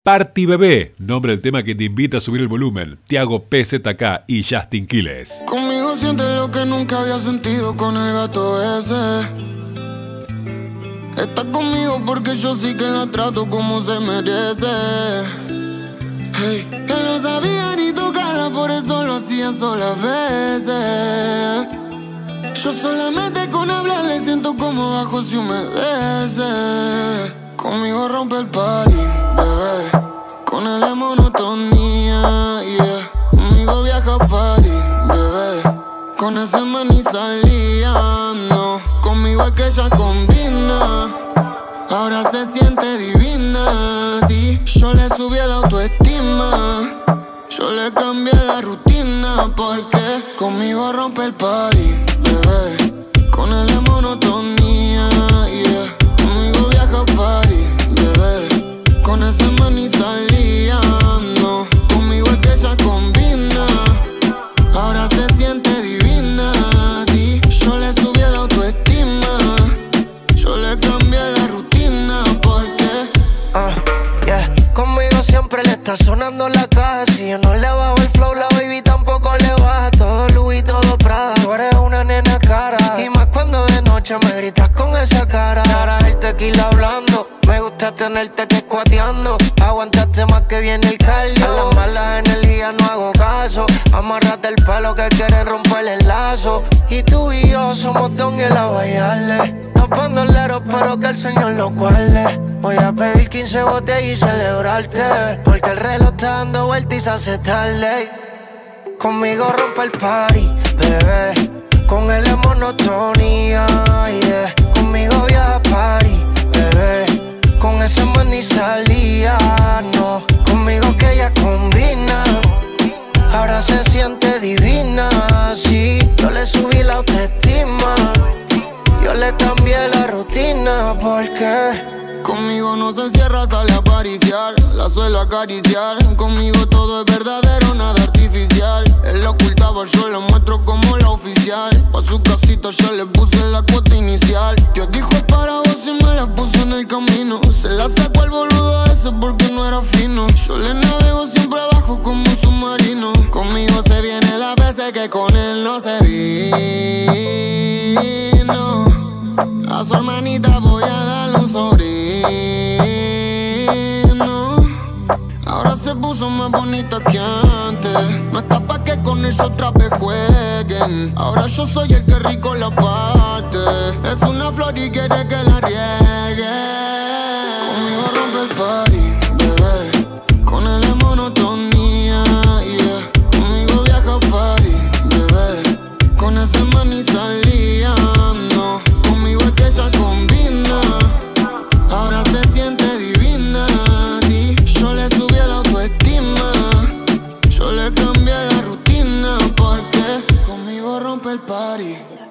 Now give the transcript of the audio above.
Party Bebé, nombre del tema que te invita a subir el volumen. Tiago PZK y Justin Quiles. Conmigo sientes lo que nunca había sentido con el gato ese. Está conmigo porque yo sí que la trato como se merece. Hey, que no sabía ni tocarla, por eso lo hacía solas veces. Yo solamente con hablarle siento como bajo se humedece. Conmigo rompe el party, bebé. Con él es monotonía, yeah. Conmigo viaja a París, bebé. Con ese man ni salía, no. Conmigo es que ella combina. Ahora se siente divina, sí. Yo le subí la autoestima. Yo le cambié la rutina porque conmigo rompe el party, bebé. Con él es monotonía, yeah. Conmigo viaja a París, bebé. Con ese man ni salía, no. Conmigo es que ella combina. Ahora se siente divina, sí. Yo le subí la autoestima. Yo le cambié la rutina porque yeah. Conmigo siempre le está sonando la caja. Si yo no le bajo el flow, la baby tampoco le baja. Todo Louis, todo Prada. Tú eres una nena cara. Y más cuando de noche me gritas con esa cara. Ahora el tequila hablando. Me gusta tenerte que escuateando. Aguantaste más que viene el cardio. A las malas energías no hago caso. Amárrate el palo que quieres romper el lazo. Y tú y yo somos don y el a bailarle. Dos bandoleros pero que el Señor lo guarde. Voy a pedir 15 botellas y celebrarte. Porque el reloj está dando vueltas y se hace tarde. Conmigo rompe el party, bebé. Con él es monotonía, yeah. Conmigo viaja a París, bebé. Con ese man ni salía, no. Conmigo que ella combina. Ahora se siente divina, sí. Yo le subí la autoestima. Yo le cambié la rutina porque conmigo no se encierra, sale a pariciar. La suelo acariciar. Conmigo todo es verdadero, nada artificial. Él lo ocultaba, yo le muestro como la oficial. Pa' su casita yo le puse la cuota inicial. Dios dijo es para vos y me la puso en el camino. Se la sacó al boludo ese porque no era fino. Yo le navego siempre abajo como un submarino. Conmigo se viene las veces que con él no se vino. A su hermanita voy a darle un sobrino. Ahora se puso más bonita que antes. No está pa' que con ella otra vez jueguen. Ahora yo soy el que rico la parte. Es una flor y quiere que la riegue. Conmigo rompe el party, bebé. Con él es monotonía, yeah. Conmigo viaja a París, bebé. Con ese man ni salía, no. Conmigo es que ella combina. Ahora se siente divina, sí. Yo le subí la autoestima. Yo le cambié la rutina porque conmigo rompe el party.